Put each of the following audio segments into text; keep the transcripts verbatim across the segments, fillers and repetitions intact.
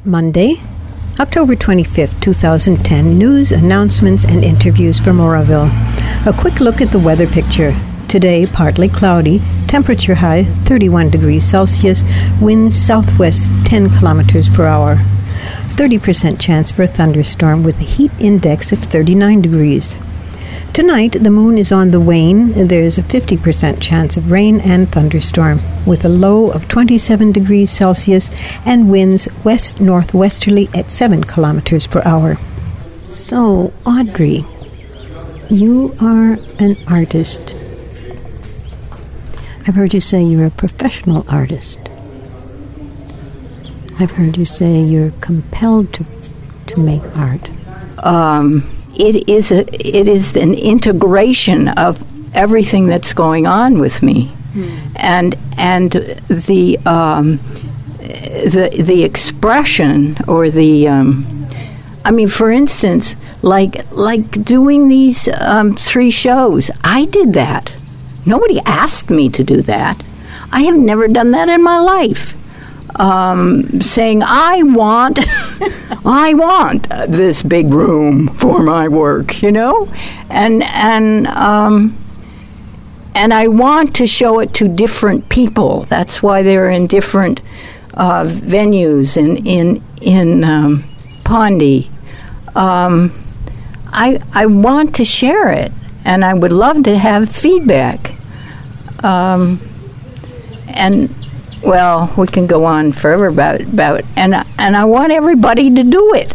Monday, October twenty-fifth, twenty ten, news, announcements, and interviews from Oroville. A quick look at the weather picture. Today, partly cloudy, temperature high thirty-one degrees Celsius, winds southwest ten kilometers per hour. thirty percent chance for a thunderstorm with a heat index of thirty-nine degrees. Tonight, the moon is on the wane. There's a fifty percent chance of rain and thunderstorm, with a low of twenty-seven degrees Celsius and winds west-northwesterly at seven kilometers per hour. So, Audrey, you are an artist. I've heard you say you're a professional artist. I've heard you say you're compelled to to make art. Um... It is a. It is an integration of everything that's going on with me, hmm. and and the um, the the expression or the. Um, I mean, for instance, like like doing these um, three shows. I did that. Nobody asked me to do that. I have never done that in my life. Um, saying, I want, I want this big room for my work, you know, and and um, and I want to show it to different people. That's why they're in different uh, venues in in in um, Pondy. Um, I I want to share it, and I would love to have feedback. Um, and. Well, we can go on forever about about and and I want everybody to do it.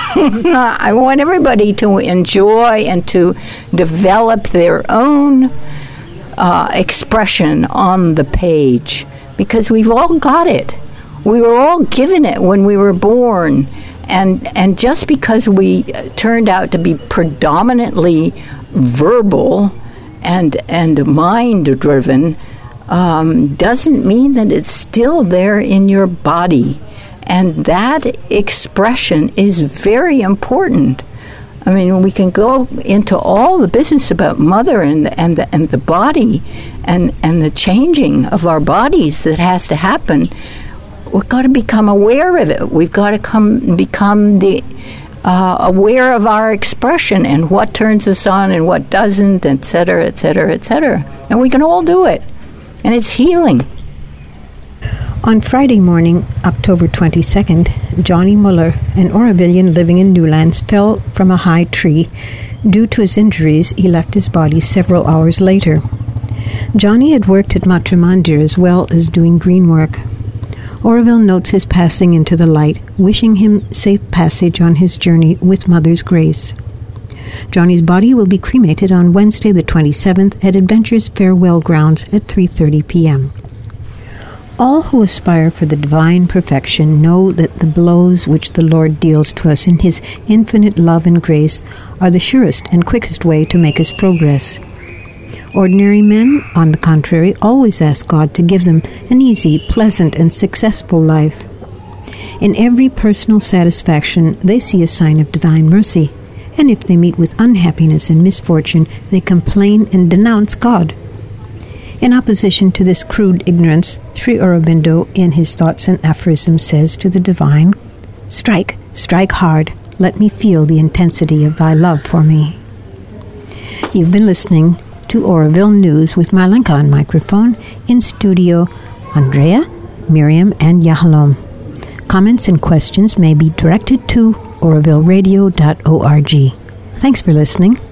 I want everybody to enjoy and to develop their own uh, expression on the page, because we've all got it. We were all given it when we were born, and and just because we turned out to be predominantly verbal and and mind driven. Um, doesn't mean that it's still there in your body. And that expression is very important. I mean, we can go into all the business about mother and and the, and the body and, and the changing of our bodies that has to happen. We've got to become aware of it. We've got to come become the uh, aware of our expression and what turns us on and what doesn't, et cetera, et cetera, et cetera. And we can all do it. And it's healing. On Friday morning, October twenty-second, Johnny Muller, an Orovillian living in Newlands, fell from a high tree. Due to his injuries, he left his body several hours later. Johnny had worked at Matre Mandir as well as doing green work. Oroville notes his passing into the light, wishing him safe passage on his journey with Mother's grace. Johnny's body will be cremated on Wednesday the twenty-seventh at Adventure's Farewell Grounds at three thirty p.m. All who aspire for the divine perfection know that the blows which the Lord deals to us in His infinite love and grace are the surest and quickest way to make us progress. Ordinary men, on the contrary, always ask God to give them an easy, pleasant, and successful life. In every personal satisfaction, they see a sign of divine mercy. And if they meet with unhappiness and misfortune, they complain and denounce God. In opposition to this crude ignorance, Sri Aurobindo, in his Thoughts and Aphorisms, says to the divine, "Strike, strike hard, let me feel the intensity of thy love for me." You've been listening to Oroville News with Marlenka on microphone. In studio, Andrea, Miriam, and Yahalom. Comments and questions may be directed to oroville radio dot org. Thanks for listening.